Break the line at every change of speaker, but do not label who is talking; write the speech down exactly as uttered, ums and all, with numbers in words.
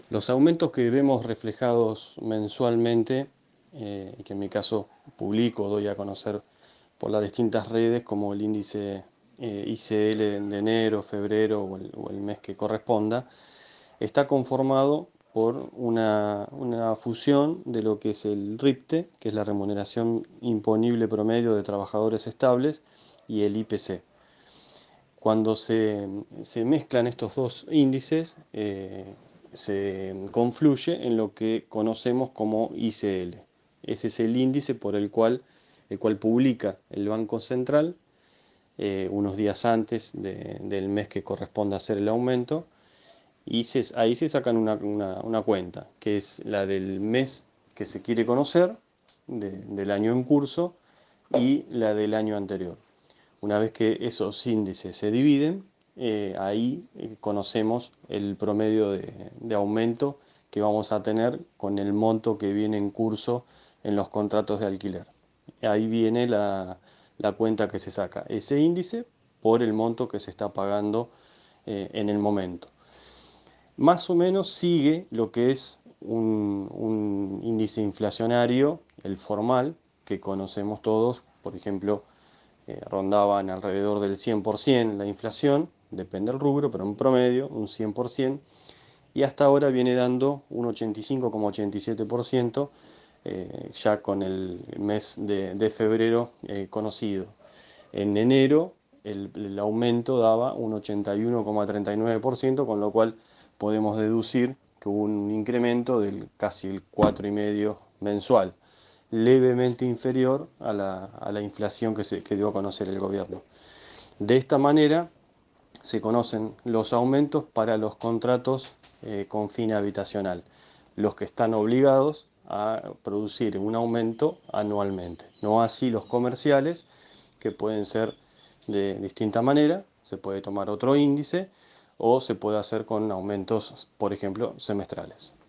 Los aumentos que vemos reflejados mensualmente, eh, y que en mi caso publico, doy a conocer por las distintas redes, como el índice eh, I C L de enero, febrero o el, o el mes que corresponda, está conformado por una, una fusión de lo que es el RIPTE, que es la remuneración imponible promedio de trabajadores estables, y el I P C. Cuando se, se mezclan estos dos índices, eh, se confluye en lo que conocemos como I C L. Ese es el índice por el cual, el cual publica el Banco Central eh, unos días antes de- del mes que corresponde hacer el aumento, y se- ahí se sacan una, una- una cuenta, que es la del mes que se quiere conocer, de- del año en curso, y la del año anterior. Una vez que esos índices se dividen, eh, ahí eh, conocemos el promedio de, de aumento que vamos a tener con el monto que viene en curso en los contratos de alquiler. Ahí viene la, la cuenta que se saca, ese índice por el monto que se está pagando eh, en el momento. Más o menos sigue lo que es un, un índice inflacionario, el formal, que conocemos todos. Por ejemplo, eh, rondaban alrededor del cien por ciento la inflación, depende del rubro, pero en promedio un cien por ciento, y hasta ahora viene dando un ochenta y cinco coma ochenta y siete por ciento, eh, ya con el mes de, de febrero eh, conocido. En enero el, el aumento daba un ochenta y uno coma treinta y nueve por ciento, con lo cual podemos deducir que hubo un incremento del casi el cuatro coma cinco por ciento mensual, levemente inferior a la, a la inflación que, se, que dio a conocer el gobierno. De esta manera se conocen los aumentos para los contratos eh, con fin habitacional, los que están obligados a producir un aumento anualmente, no así los comerciales, que pueden ser de distinta manera, se puede tomar otro índice o se puede hacer con aumentos, por ejemplo, semestrales.